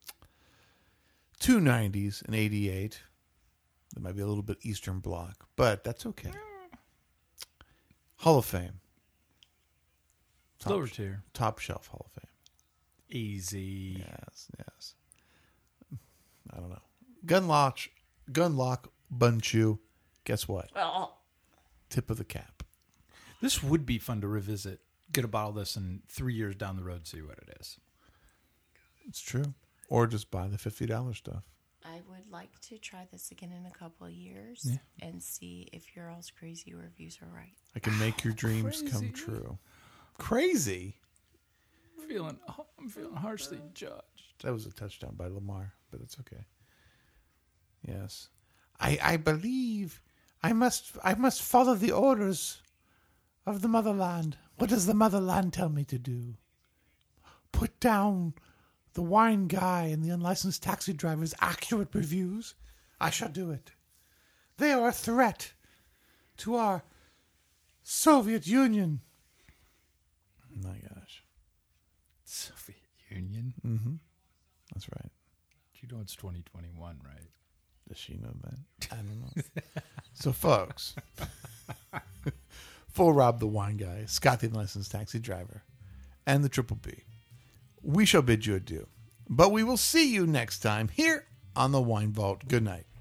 2 90s and 88. There might be a little bit Eastern Bloc, but that's okay. Hall of Fame. Lower tier. Top shelf Hall of Fame. Easy. Yes. I don't know. Gunlock Bunchu. Guess what? Well, Tip of the cap. This would be fun to revisit. Get a bottle of this and 3 years down the road see what it is. It's true. Or just buy the $50 stuff. I would like to try this again in a couple of years and see if your all's crazy reviews are right. I can make your dreams come Crazy. true. Crazy. I'm feeling harshly judged. That was a touchdown by Lamar, but it's okay. Yes. I believe I must follow the orders of the motherland. What does the motherland tell me to do? Put down the wine guy and the unlicensed taxi driver's accurate reviews? I shall do it. They are a threat to our Soviet Union. my gosh. Soviet Union. That's right. You know it's 2021, right? Does she know that? I don't know. So, folks, for Rob the Wine Guy, Scott the Unlicensed Taxi Driver, and the Triple B, we shall bid you adieu. But we will see you next time here on the Wine Vault. Good night.